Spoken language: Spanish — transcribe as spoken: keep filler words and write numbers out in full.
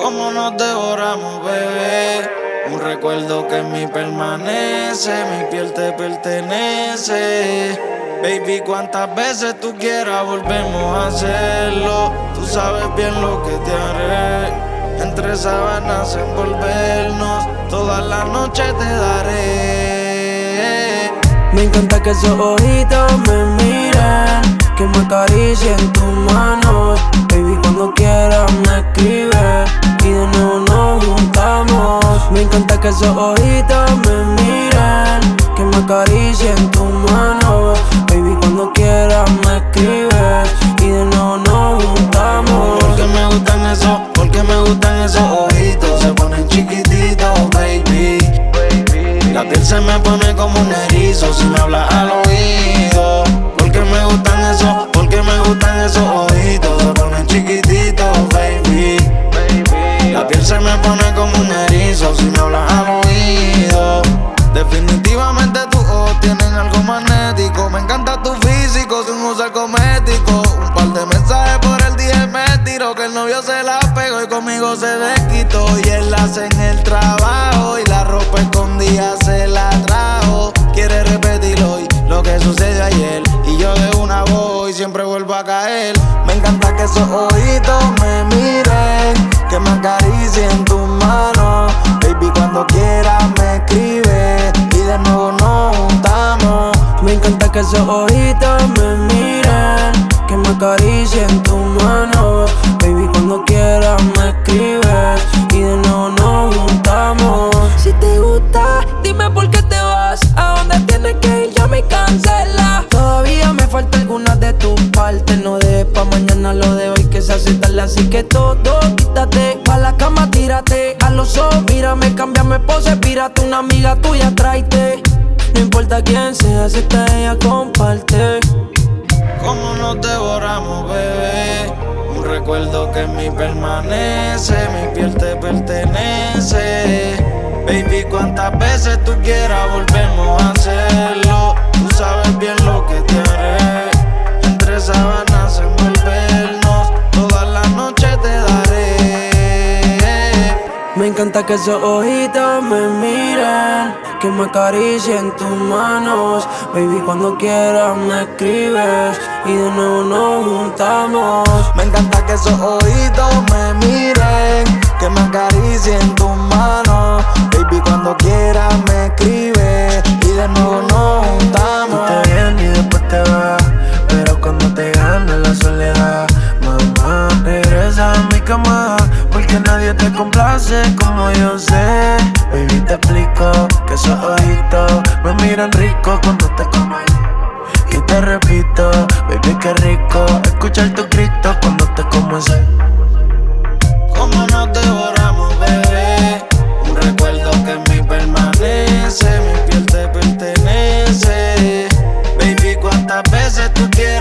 Cómo nos devoramos, bebé. Un recuerdo que en mí permanece, mi piel te pertenece. Baby, cuántas veces tú quieras volvemos a hacerlo. Tú sabes bien lo que te haré. Entre sábanas envolvernos, toda la noche te daré. Me encanta que esos ojitos me miren, que me acaricien tus manos. Baby, cuando quieras me escribes y de nuevo nos juntamos. Me encanta que esos ojitos me miren, que me acaricien tus manos. Baby, cuando quieras me escribes y de nuevo nos juntamos. Porque me gustan esos, porque me gustan esos ojitos. Se ponen chiquititos, baby. La piel se me pone como un erizo si me hablas al oído. Porque me gustan esos, porque me gustan esos ojitos. Se ponen chiquititos, baby. La piel se me pone como un erizo si me hablas al oído. Definitivamente tus ojos tienen algo magnético. Me encanta tu físico sin usar cosmético. Un par de mensajes por el día me tiro. Que el novio se la pegó y conmigo se desquitó. Y él la hace en el trabajo y la ropa escondida se la trajo. Quiere repetir hoy lo que sucedió ayer. Y yo de una voz y siempre vuelvo a caer. Me encanta que esos ojitos me miren, que me acaricien tus manos. Baby, cuando quieras me escribes y de nuevo nos juntamos. Me encanta que esos ojitos me miren, que me acaricien tus manos. Baby, cuando quieras me escribes y de nuevo nos juntamos. Si te gusta, dime por qué te vas. A dónde tienes que ir, ya me cancela. Todavía me falta algunas de tus partes. No dejes pa' mañana lo de hoy que se hace tarde. Así que todo, quítate, pa' la cama tírate. A los ojos, mírame, cámbiame pose. Pírate una amiga tuya, tráete. No importa quién sea, si está ella comparte. Cómo nos devoramos, bebé. Un recuerdo que en mí permanece, mi piel te pertenece. Baby, cuántas veces tú quieras volvemos a hacerlo. Tú sabes bien lo que te haré. Entre sábanas envolvernos, toda la noche te daré. Me encanta que esos ojitos me miren, que me acaricien tus manos. Baby, cuando quieras me escribes y de nuevo nos juntamos. Me encanta que esos ojitos me miren, que me acaricien tus manos. Baby, cuando quieras me escribes y de nuevo nos juntamos. Tú te vienes y después te vas, pero cuando te gana la soledad, mamá, regresa a mi cama, porque nadie te complace como yo sé. Baby, te explico que esos ojitos me miran rico cuando te como. Y te repito, baby, qué rico escuchar tu grito cuando te como ese. Cómo nos devoramos, bebé. Un recuerdo que en mí permanece, mi piel te pertenece. Baby, cuántas veces tú quieras